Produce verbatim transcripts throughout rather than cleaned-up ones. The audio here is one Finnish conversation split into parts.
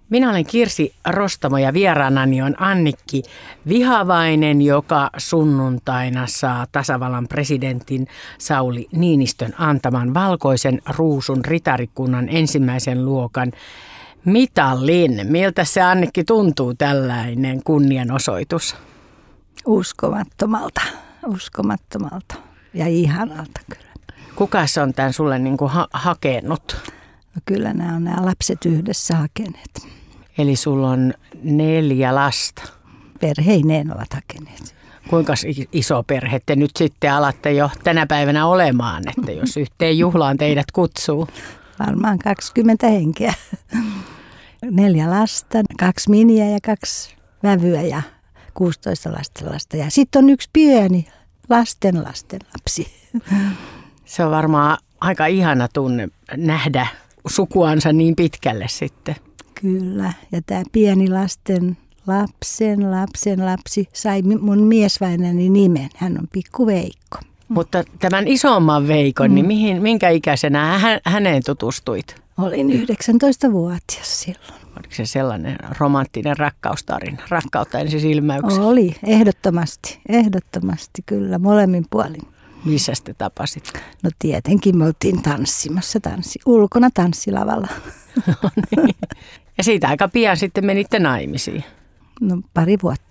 Minä olen Kirsi Rostamo ja vieraanani on Annikki Vihavainen, joka sunnuntaina saa tasavallan presidentin Sauli Niinistön antaman valkoisen ruusun ritarikunnan ensimmäisen luokan mitalin. Miltä se, Annikki, tuntuu tällainen kunnianosoitus? Uskomattomalta, uskomattomalta ja ihanalta kyllä. Kuka se on tämän sulle niin kuin ha- hakenut? No kyllä nämä on nämä lapset yhdessä hakeneet. Eli sulla on neljä lasta. Perheineen ovat hakeneet. Kuinka iso perhe te nyt sitten alatte jo tänä päivänä olemaan, että jos yhteen juhlaan teidät kutsuu? Varmaan kaksikymmentä henkeä. Neljä lasta, kaksi miniä ja kaksi vävyä ja kuusitoista lastenlasta. Ja sitten on yksi pieni lasten lasten lapsi. Se on varmaan aika ihana tunne nähdä sukuansa niin pitkälle sitten. Kyllä, ja tämä pieni lasten lapsen lapsen lapsi sai mun miesväinäni nimen. Hän on Pikku Veikko. Mutta tämän isomman Veikon, mm. niin mihin, minkä ikäisenä hä- häneen tutustuit? Olin yhdeksäntoistavuotias silloin. Oliko se sellainen romanttinen rakkaustarina, rakkautta ensi silmäyksellä? Oli, ehdottomasti, ehdottomasti kyllä, molemmin puolin. Missä te tapasit? No tietenkin me oltiin tanssimassa, tanssi, ulkona tanssilavalla. No niin. Ja siitä aika pian sitten menitte naimisiin. No pari vuotta.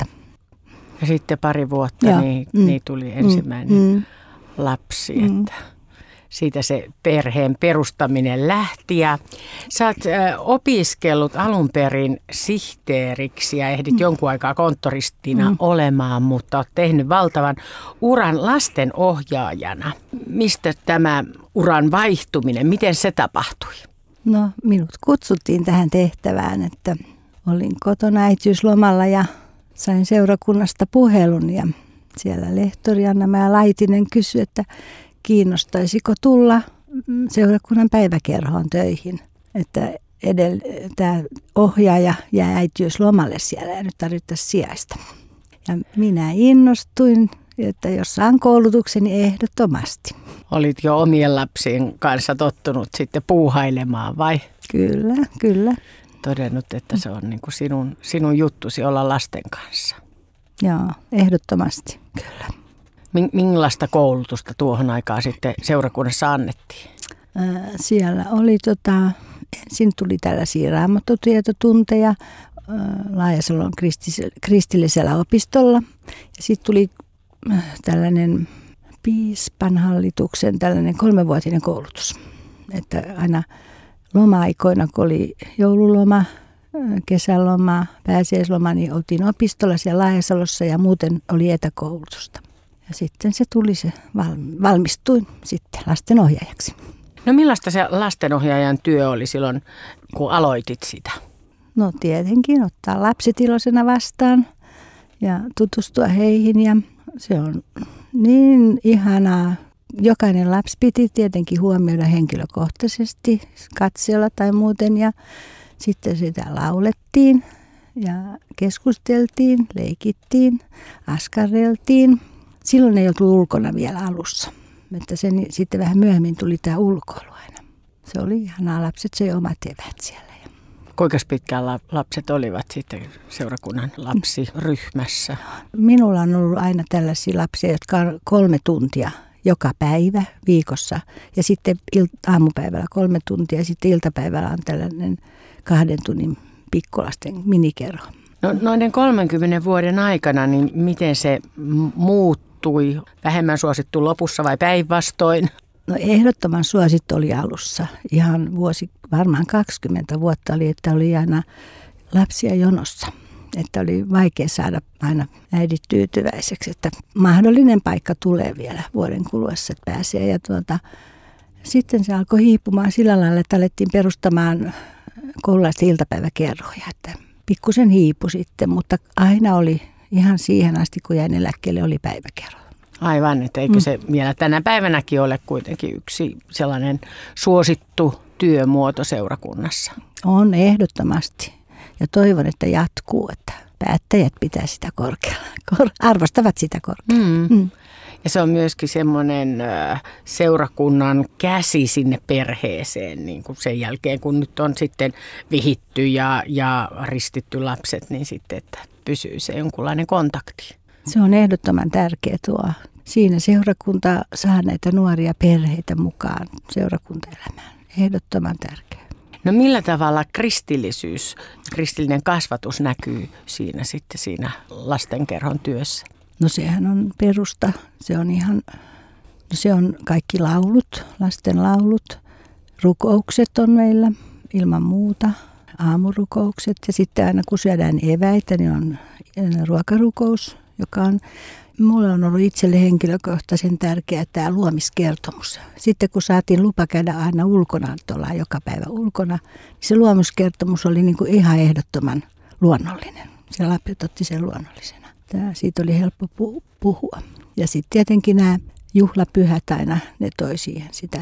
Ja sitten pari vuotta niin, mm. niin tuli ensimmäinen mm. lapsi, Mm. että siitä se perheen perustaminen lähti. Ja sä oot äh, opiskellut alun perin sihteeriksi ja ehdit mm. jonkun aikaa konttoristina mm. olemaan, mutta oot tehnyt valtavan uran lastenohjaajana. Mistä tämä uran vaihtuminen, miten se tapahtui? No minut kutsuttiin tähän tehtävään, että olin kotona äitiyslomalla ja sain seurakunnasta puhelun ja siellä lehtori Anna-Mää Laitinen kysyi, että kiinnostaisiko tulla seurakunnan päiväkerhoon töihin, että edell- tämä ohjaaja jää äitiyslomalle siellä ja nyt tarvittaisiin sijaista. Ja minä innostuin, että jos saan koulutukseni ehdottomasti. Olit jo omien lapsien kanssa tottunut sitten puuhailemaan vai? Kyllä, kyllä. Todennut, että se on niin kuin sinun, sinun juttusi olla lasten kanssa. Joo, ehdottomasti, kyllä. Millaista koulutusta tuohon aikaan sitten seurakunnassa annettiin? Siellä oli, tota, ensin tuli tällaisia raamattotietotunteja Laajasalon kristillisellä opistolla. Ja sitten tuli tällainen piispan hallituksen tällainen kolmevuotinen koulutus. Että aina loma-aikoina, kun oli joululoma, kesäloma, pääsiäisloma, niin oltiin opistolla siellä Laajasalossa ja muuten oli etäkoulutusta. Ja sitten se tuli se, valmistuin sitten lastenohjaajaksi. No millaista se lastenohjaajan työ oli silloin, kun aloitit sitä? No tietenkin ottaa lapset iloisena vastaan ja tutustua heihin ja se on niin ihanaa. Jokainen lapsi piti tietenkin huomioida henkilökohtaisesti, katsella tai muuten ja sitten sitä laulettiin ja keskusteltiin, leikittiin, askarreltiin. Silloin ei oltu ulkona vielä alussa, että sen, sitten vähän myöhemmin tuli tämä ulkoilu aina. Se oli ihanaa, lapset söi omat eväät siellä. Kuinka pitkään lapset olivat sitten seurakunnan lapsiryhmässä? Minulla on ollut aina tällaisia lapsia, jotka on kolme tuntia joka päivä viikossa ja sitten aamupäivällä kolme tuntia ja sitten iltapäivällä on tällainen kahden tunnin pikkulasten minikerho. No, noiden kolmenkymmenen vuoden aikana, niin miten se muuttui? Vähemmän suosittu lopussa vai päinvastoin? No ehdottoman suosittu oli alussa. Ihan vuosi, varmaan kaksikymmentä vuotta oli, että oli aina lapsia jonossa. Että oli vaikea saada aina äidit tyytyväiseksi, että mahdollinen paikka tulee vielä vuoden kuluessa, että pääsee. Ja tuota, sitten se alkoi hiipumaan sillä lailla, että alettiin perustamaan koululaisten iltapäiväkerhoja. Että pikkusen hiipu sitten, mutta aina oli ihan siihen asti, kun jäin eläkkeelle, oli päiväkerho. Aivan, että eikö se mm. vielä tänä päivänäkin ole kuitenkin yksi sellainen suosittu työmuoto seurakunnassa? On ehdottomasti ja toivon, että jatkuu, että päättäjät pitää sitä korkealla, kor- arvostavat sitä korkealla. Mm. Mm. Ja se on myöskin semmoinen seurakunnan käsi sinne perheeseen, niin kuin sen jälkeen kun nyt on sitten vihitty ja, ja ristitty lapset, niin sitten, että pysyy se jonkunlainen kontakti. Se on ehdottoman tärkeä tuo. Siinä seurakunta saa näitä nuoria perheitä mukaan seurakuntaelämään. Ehdottoman tärkeä. No millä tavalla kristillisyys, kristillinen kasvatus näkyy siinä sitten siinä lastenkerhon työssä? No sehän on perusta. Se on ihan, no se on kaikki laulut, lasten laulut. Rukoukset on meillä ilman muuta. Aamurukoukset ja sitten aina kun syödään eväitä, niin on ruokarukous, joka on, mulle on ollut itselle henkilökohtaisen tärkeä tämä luomiskertomus. Sitten kun saatiin lupa käydä aina ulkona, tuolla joka päivä ulkona, niin se luomiskertomus oli niin kuin ihan ehdottoman luonnollinen. Se lapset otti sen luonnollisena. Tämä, siitä oli helppo puhua. Ja sitten tietenkin nämä juhlapyhät aina, ne toi siihen sitä,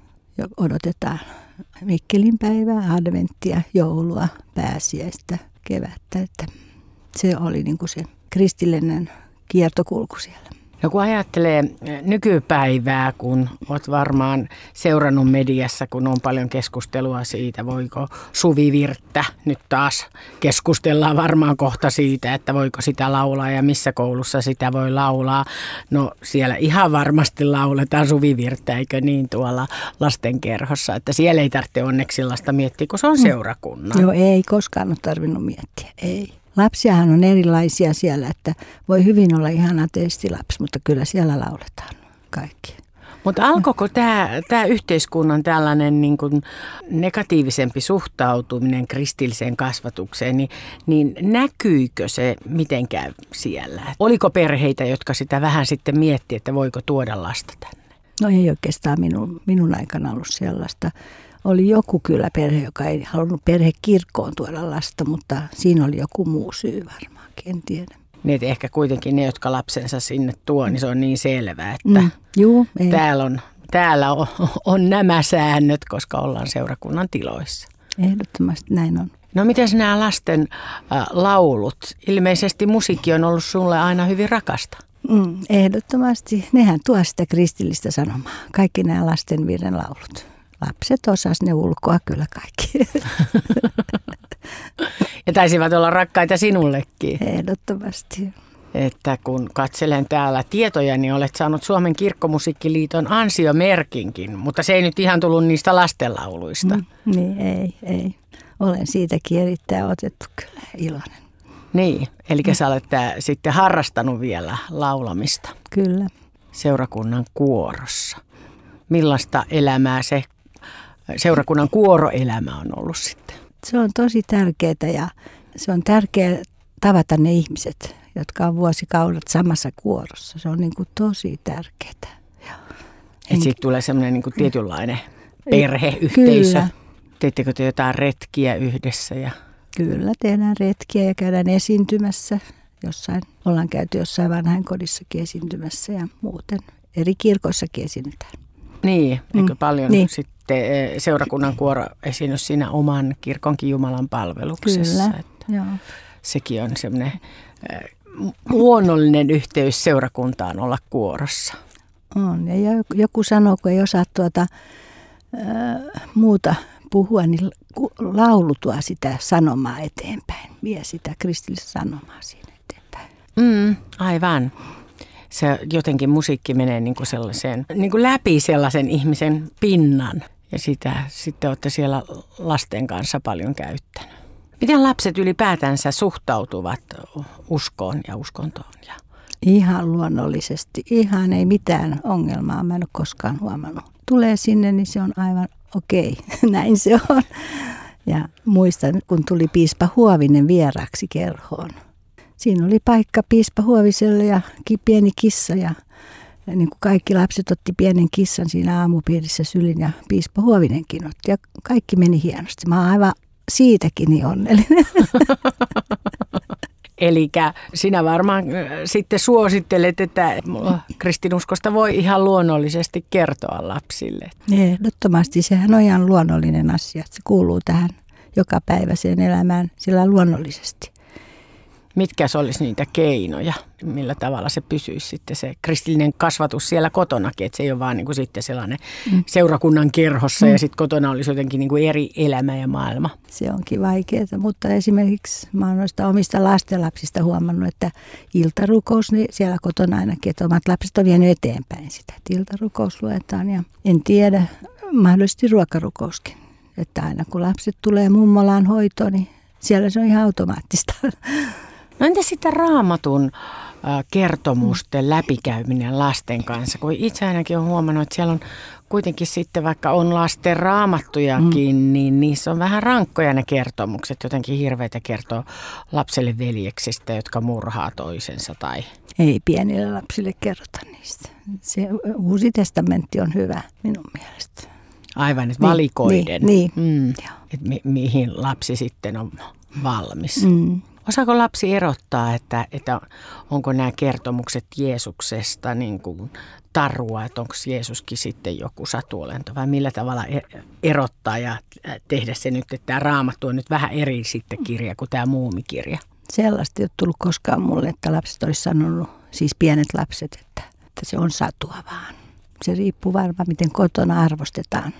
odotetaan Mikkelin päivää, adventtia, joulua, pääsiäistä, kevättä. Että se oli niin kuin se kristillinen kiertokulku siellä. No kun ajattelee nykypäivää, kun olet varmaan seurannut mediassa, kun on paljon keskustelua siitä, voiko suvivirttä, nyt taas keskustellaan varmaan kohta siitä, että voiko sitä laulaa ja missä koulussa sitä voi laulaa. No siellä ihan varmasti lauletaan suvivirttä, eikö niin tuolla lastenkerhossa, että siellä ei tarvitse onneksi sellaista miettiä, kun se on seurakunnan. Joo, ei koskaan ole tarvinnut miettiä, ei. Lapsiahan on erilaisia siellä, että voi hyvin olla ihan ateistilapsi, mutta kyllä siellä lauletaan kaikki. Mutta alkoiko tämä, tämä yhteiskunnan tällainen niin kuin negatiivisempi suhtautuminen kristilliseen kasvatukseen, niin, niin näkyykö se mitenkään siellä? Oliko perheitä, jotka sitä vähän sitten miettii, että voiko tuoda lasta tänne? No ei oikeastaan minun, minun aikana ollut sellaista. Oli joku kyllä perhe, joka ei halunnut perhekirkkoon tuoda lasta, mutta siinä oli joku muu syy varmaankin, en tiedä. Niin, että ehkä kuitenkin ne, jotka lapsensa sinne tuo, niin se on niin selvää, että mm, juu, täällä, on, täällä on, on nämä säännöt, koska ollaan seurakunnan tiloissa. Ehdottomasti näin on. No miten nämä lasten äh, laulut? Ilmeisesti musiikki on ollut sulle aina hyvin rakasta. Mm, ehdottomasti. Nehän tuo sitä kristillistä sanomaa. Kaikki nämä lasten virren laulut. Lapset osas ne ulkoa kyllä kaikki. Ja taisivat olla rakkaita sinullekin. Ehdottomasti. Että kun katselen täällä tietoja, niin olet saanut Suomen kirkkomusiikkiliiton ansiomerkinkin, mutta se ei nyt ihan tullut niistä lastenlauluista. Mm, niin, ei, ei. Olen siitäkin erittäin otettu kyllä, iloinen. Niin, eli mm. sä olet tää, sitten harrastanut vielä laulamista. Kyllä. Seurakunnan kuorossa. Millaista elämää se seurakunnan kuoroelämä on ollut sitten? Se on tosi tärkeää ja se on tärkeää tavata ne ihmiset, jotka on vuosikaudet samassa kuorossa. Se on niin kuin tosi tärkeää. Että siitä tulee semmoinen niin kuin tietynlainen perheyhteisö. Kyllä. Teettekö te jotain retkiä yhdessä? Ja... Kyllä, tehdään retkiä ja käydään esiintymässä. Jossain, ollaan käyty jossain vanhainkodissakin esiintymässä ja muuten eri kirkoissakin esiinnytään. Niin, eikö mm. paljon niin. sitten seurakunnan kuoro esiinny siinä oman kirkonkin Jumalan palveluksessa? Kyllä, että joo. Sekin on semmoinen luonnollinen yhteys seurakuntaan olla kuorossa. On, ja joku sanoo, kun ei osaa tuota, äh, muuta puhua, niin laulu tuo sitä sanomaa eteenpäin, vie sitä kristillistä sanomaa siinä eteenpäin. Mm, aivan. Se jotenkin musiikki menee niin kuin sellaiseen, niin kuin läpi sellaisen ihmisen pinnan ja sitä sitten olette siellä lasten kanssa paljon käyttänyt. Miten lapset ylipäätänsä suhtautuvat uskoon ja uskontoon? Ja... Ihan luonnollisesti. Ihan ei mitään ongelmaa. Mä en ole koskaan huomannut. Tulee sinne, niin se on aivan okei. Näin se on. Ja muistan, kun tuli piispa Huovinen vieraaksi kerhoon. Siinä oli paikka piispa Huoviselle ja pieni kissa ja, ja niin kuin kaikki lapset otti pienen kissan siinä aamupiirissä sylin ja piispa Huovinenkin otti ja kaikki meni hienosti. Mä oon aivan siitäkin niin onnellinen. Elikkä sinä varmaan sitten suosittelet, että kristinuskosta voi ihan luonnollisesti kertoa lapsille. Ehdottomasti, sehän on ihan luonnollinen asia. Se kuuluu tähän jokapäiväiseen elämään sillä luonnollisesti. Mitkä se olisi niitä keinoja, millä tavalla se pysyisi sitten se kristillinen kasvatus siellä kotonakin, että se ei ole vaan niin kuin sitten sellainen mm. seurakunnan kerhossa mm. ja sitten kotona olisi jotenkin niin kuin eri elämä ja maailma. Se onkin vaikeaa, mutta esimerkiksi mä oon noista omista lastenlapsista huomannut, että iltarukous, niin siellä kotona ainakin, että omat lapset on vienyt eteenpäin sitä, että iltarukous luetaan ja en tiedä, mahdollisesti ruokarukouskin, että aina kun lapset tulee mummolaan hoitoon, niin siellä se on ihan automaattista. No entä sitten Raamatun äh, kertomusten läpikäyminen lasten kanssa? Kun itse ainakin olen huomannut, että siellä on kuitenkin sitten, vaikka on lasten raamattujakin, mm. niin niissä on vähän rankkoja ne kertomukset. Jotenkin hirveitä kertoo lapselle veljeksistä, jotka murhaa toisensa tai... Ei pienille lapsille kerrota niistä. Se Uusi testamentti on hyvä minun mielestä. Aivan, että valikoiden, niin, niin. Mm, että mi- mihin lapsi sitten on valmis. Mm. Osaako lapsi erottaa, että, että onko nämä kertomukset Jeesuksesta niin kuin tarua, että onko Jeesuskin sitten joku satuolento vai millä tavalla erottaa ja tehdä se nyt, että tämä Raamattu on nyt vähän eri sitten kirja kuin tämä muumikirja? Sellaista ei ole tullut koskaan mulle, että lapset olisi sanonut, siis pienet lapset, että, että se on satua vaan. Se riippuu varmaan, miten kotona arvostetaan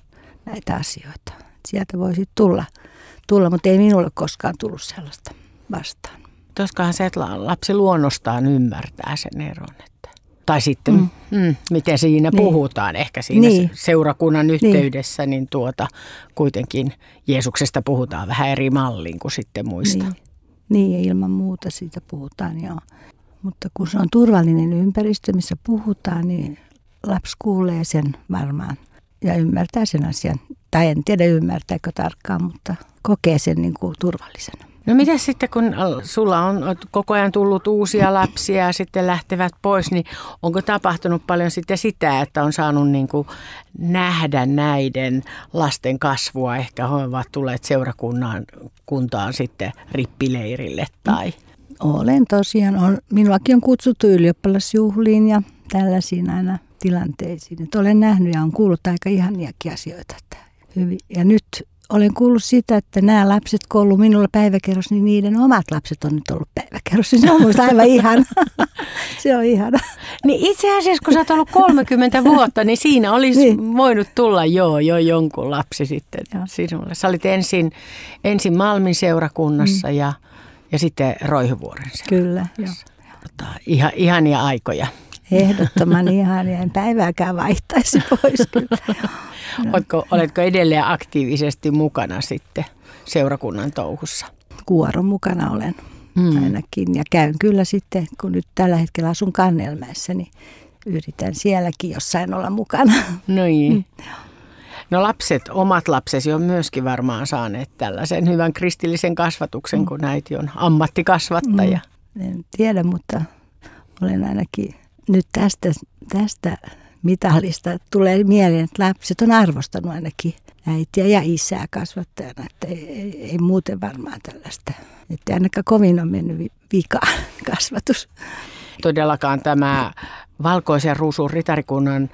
näitä asioita. Sieltä voisi tulla, tulla, mutta ei minulle koskaan tullut sellaista vastaan. Toskahan se, että lapsi luonnostaan ymmärtää sen eron. Että, tai sitten, mm. Mm, miten siinä niin. puhutaan ehkä siinä niin. seurakunnan yhteydessä, niin. niin tuota, kuitenkin Jeesuksesta puhutaan vähän eri mallin kuin sitten muista. Niin, niin ja ilman muuta siitä puhutaan, joo. Mutta kun se on turvallinen ympäristö, missä puhutaan, niin lapsi kuulee sen varmaan ja ymmärtää sen asian. Tai en tiedä ymmärtääkö tarkkaan, mutta kokee sen niin kuin turvallisena. No mitä sitten, kun sulla on koko ajan tullut uusia lapsia ja sitten lähtevät pois, niin onko tapahtunut paljon sitten sitä, että on saanut niin kuin nähdä näiden lasten kasvua? Ehkä he ovat tulleet seurakunnan kuntaan sitten rippileirille tai... Olen tosiaan. On, minuakin on kutsuttu ylioppilasjuhliin ja tällaisiin aina tilanteisiin. Että olen nähnyt ja on kuullut aika ihaniakin asioita. Että hyvin. Ja nyt olen kuullut sitä, että nämä lapset, kun on ollut minulla päiväkerros, niin niiden omat lapset on nyt ollut päiväkerros. Se on minusta aivan ihana. Se on ihana. Niin itse asiassa, kun sä oot ollut kolmekymmentä vuotta, niin siinä olisi niin. voinut tulla joo, jo jonkun lapsi sitten sinulle. Sä olit ensin, ensin Malmin seurakunnassa mm. ja, ja sitten Roihuvuoren Kyllä, joo. Tota, ihan, ihania aikoja. Ehdottoman ihania. En päivääkään vaihtaisi pois kyllä. Oletko, oletko edelleen aktiivisesti mukana sitten seurakunnan touhussa? Kuoron mukana olen mm. ainakin ja käyn kyllä sitten, kun nyt tällä hetkellä asun Kannelmäessä, niin yritän sielläkin jossain olla mukana. No niin. Mm. No lapset, omat lapsesi on myöskin varmaan saaneet tällaisen hyvän kristillisen kasvatuksen, mm. kun äiti on ammattikasvattaja. Mm. En tiedä, mutta olen ainakin nyt tästä, tästä mitalista tulee mieleen, että lapset on arvostanut ainakin äitiä ja isää kasvattajana, että ei, ei, ei muuten varmaan tällaista. Että ainakaan kovin on mennyt vikaan kasvatus. Todellakaan tämä valkoisen ruusun ritarikunnan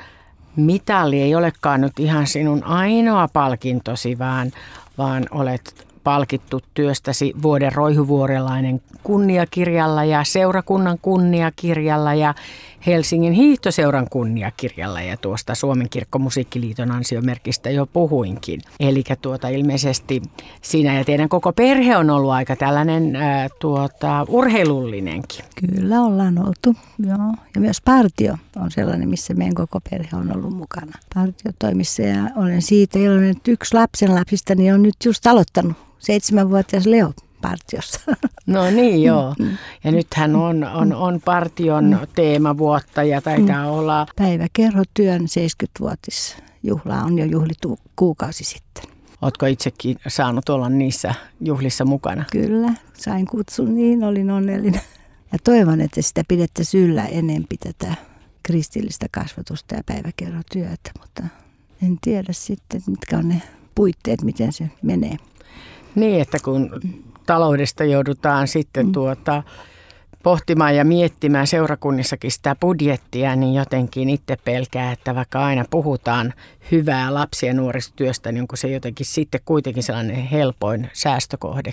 mitali ei olekaan nyt ihan sinun ainoa palkintosi, vaan, vaan olet palkittu työstäsi vuoden roihuvuorelainen kunniakirjalla ja seurakunnan kunniakirjalla ja Helsingin hiihtoseuran kunniakirjalla ja tuosta Suomen kirkkomusiikkiliiton ansiomerkistä jo puhuinkin. Eli tuota, ilmeisesti sinä ja teidän koko perhe on ollut aika tällainen ää, tuota, urheilullinenkin. Kyllä ollaan oltu, joo. Ja myös partio on sellainen, missä meidän koko perhe on ollut mukana partiotoimissa ja olen siitä iloinen, että yksi lapsen lapsistani on nyt just aloittanut. Seitsemänvuotias Leo partiossa. No niin joo. Ja nythän on, on, on partion teemavuotta ja taitaa olla... Päiväkerhotyön seitsemänkymmenvuotisjuhla on jo juhlittu kuukausi sitten. Ootko itsekin saanut olla niissä juhlissa mukana? Kyllä, sain kutsun, niin olin onnellinen. Ja toivon, että sitä pidettäisiin yllä enempi tätä kristillistä kasvatusta ja päiväkerhotyötä, mutta en tiedä sitten, mitkä on ne puitteet, miten se menee. Niin, että kun taloudesta joudutaan sitten mm. tuota, pohtimaan ja miettimään seurakunnissakin sitä budjettia, niin jotenkin itse pelkää, että vaikka aina puhutaan hyvää lapsi- ja nuorisotyöstä, niin onko se jotenkin sitten kuitenkin sellainen helpoin säästökohdekin?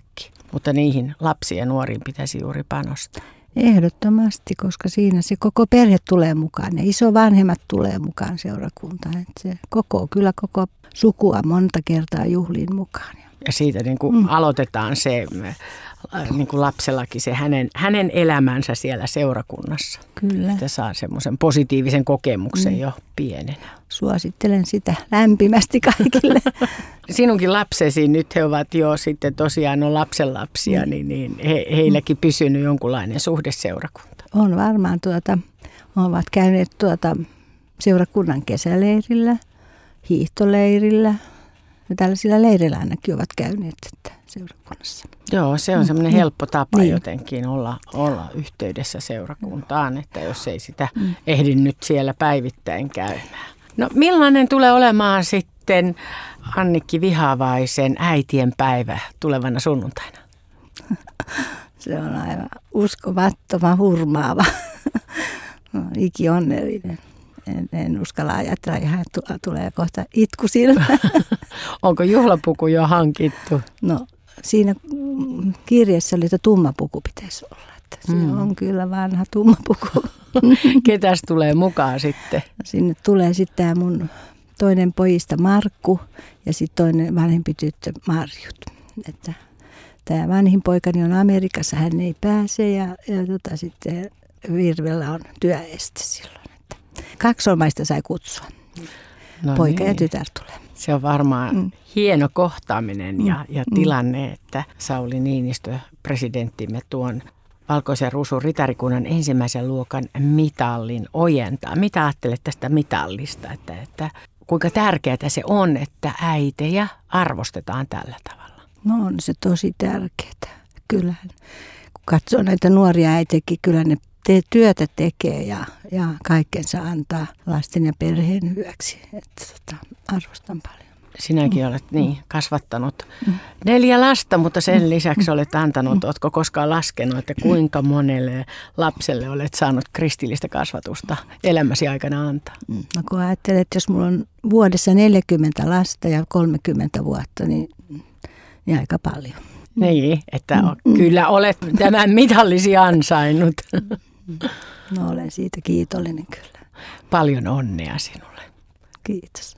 Mutta niihin lapsiin ja nuoriin pitäisi juuri panostaa. Ehdottomasti, koska siinä se koko perhe tulee mukaan ja isovanhemmat tulee mukaan seurakuntaan. Että se koko, kyllä koko sukua monta kertaa juhliin mukaan. Ja siitä niin kuin mm. aloitetaan se niin kuin lapsellakin se hänen, hänen elämänsä siellä seurakunnassa. Kyllä. Että saa semmoisen positiivisen kokemuksen mm. jo pienenä. Suosittelen sitä lämpimästi kaikille. Sinunkin lapsesi, nyt he ovat jo sitten tosiaan on lapsenlapsia, mm. niin, niin he, heilläkin pysynyt jonkunlainen suhde seurakunta. On varmaan tuota, ovat käyneet tuota seurakunnan kesäleirillä, hiihtoleirillä. Ja tällaisilla leireillä ainakin ovat käyneet että seurakunnassa. Joo, se on semmoinen mm. helppo tapa niin. jotenkin olla, olla yhteydessä seurakuntaan, että jos ei sitä mm. ehdi nyt siellä päivittäin käymään. No millainen tulee olemaan sitten Annikki Vihavaisen äitien päivä tulevana sunnuntaina? Se on aivan uskomattoman hurmaava. No, iki onnellinen. En, en uskalla ajatella, ihan tulee kohta itku silmään. Onko juhlapuku jo hankittu? No siinä kirjassa oli, että tumma puku pitäisi olla. Että se mm. on kyllä vanha tumma puku. Ketäs tulee mukaan sitten? Sinne tulee sitten tämä mun toinen pojista Markku ja sitten toinen vanhempi tyttö Marjut. Että tämä vanhin poikani on Amerikassa, hän ei pääse ja, ja tota, sitten Virvellä on työeste silloin. Kaksolmaista sai kutsua. No Poika niin. ja tytär tulee. Se on varmaan mm. hieno kohtaaminen ja, ja tilanne, että Sauli Niinistö, presidenttimme, tuon Valkoisen Ruusun ritarikunnan ensimmäisen luokan mitallin ojentaa. Mitä ajattelet tästä mitallista, että, että kuinka tärkeää se on, että äitejä arvostetaan tällä tavalla? No on se tosi tärkeää. Kyllähän, kun katsoo näitä nuoria äitejäkin, kyllä ne te työtä tekee ja, ja kaikkensa antaa lasten ja perheen hyväksi. Että tota, arvostan paljon. Sinäkin olet niin kasvattanut neljä lasta, mutta sen lisäksi olet antanut, oletko koskaan laskenut, että kuinka monelle lapselle olet saanut kristillistä kasvatusta elämäsi aikana antaa? No kun ajattelet, että jos mulla on vuodessa neljäkymmentä lasta ja kolmekymmentä vuotta, niin, niin aika paljon. Niin, että mm. kyllä olet tämän mitallisi ansainnut. No olen siitä kiitollinen kyllä. Paljon onnea sinulle. Kiitos.